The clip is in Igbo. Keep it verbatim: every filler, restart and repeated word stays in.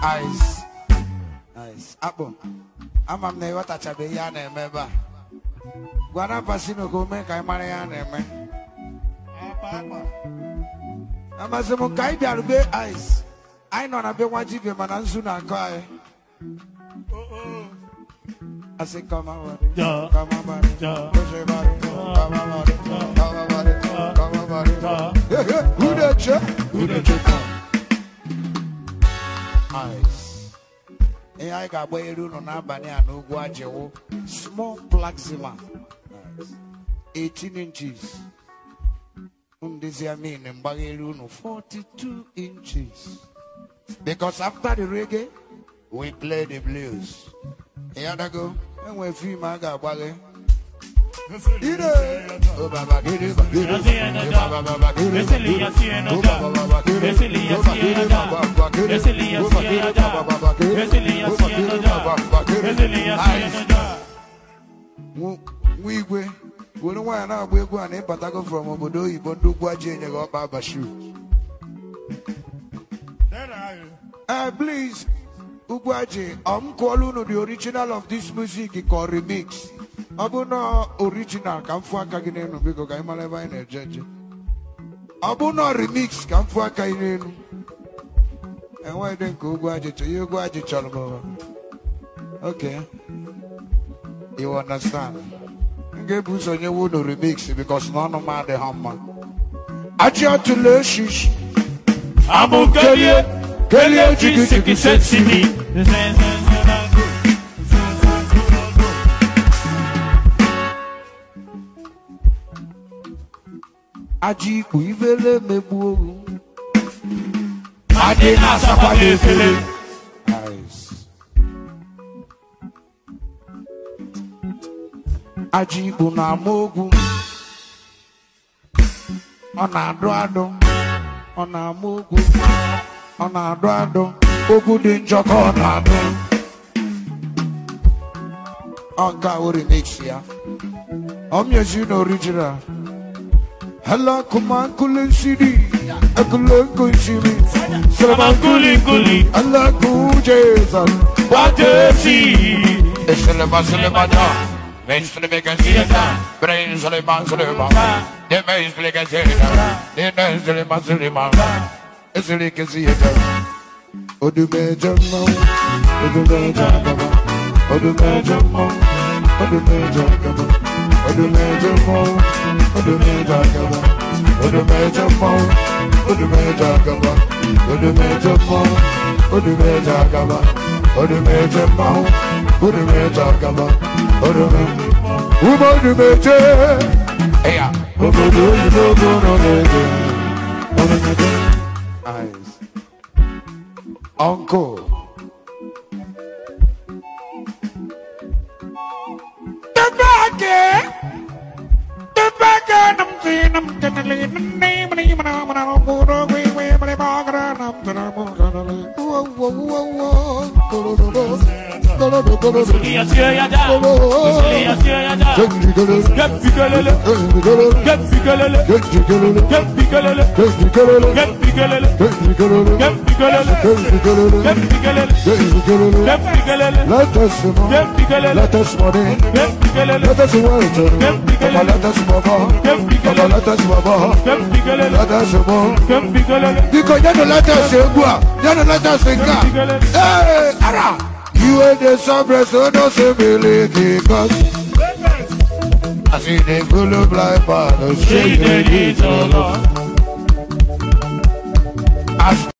Eyes. Nice. Apple. I'm a never touch a bayan and member. Guana Pasino go make I Marianne and man. I'm a some kind of big eyes. I know I've been watching him and soon I cry. I say, come on, come on, come on, come on, come on, who the check? Who the check? Eyes. And I got way to know Nabani and Uguajo. Small plaxima. eighteen inches. Undesiamin and Bagiruno, forty-two inches. Because after the reggae, we play the blues. Here I go. And we feel my God, Wally. We we we don't want to we go and Patago from Obodo, you don't do what you got Baba shoe. Uh, please, Ugwaji, I'm calling the original of this music called remix. Abuna original, come for a Kagineno because I'm a in a judge. Abuna remix, come for a Kagineno. And why then Ugwaji to you, Gwaji Chalmo? Okay. You understand? Get boots on your wood remix because none of my the hammer. Aja to le shish. I'm okay. Kelly, you can see me. Aji kuivele mebu. Adena sapale fele. Nice. Aji buna mogu. Ona doado. Ona mogu. Ona doado. Ogu din joko na do. Onga ori mix ya. Om yezino original. Hello, come on, coolin' C D. A coolin' coolin' C D. Salaman coolin' coolin'. Allah cool Jesus. What do you see? It's a level, it's a level. Veins to the big and theater. Brains to the man, to the man. The maze to the big and theater. The nose to the man, to the man. It's a big and theater. Odu major mo. Odu major mo. Odu major mo. Odu major mo. Odu major mo. Odu major gaba, odu major mo, odu major gaba, odu major mo, odu major gaba, odu major mo, odu major gaba, odu major, odu major, hey, odu major, eyes, uncle. The back. I'm seeing them generally in the name of the human. I'm going to go to the way where they are going to go. Whoa, whoa, whoa, whoa. Let us money, let us water, let us move on, let us move on, let us move on. Because you don't let us go, you don't let us go. Hey, Ara, you are the sovereign, so no civility, because I see the full of life, but the shade is all. As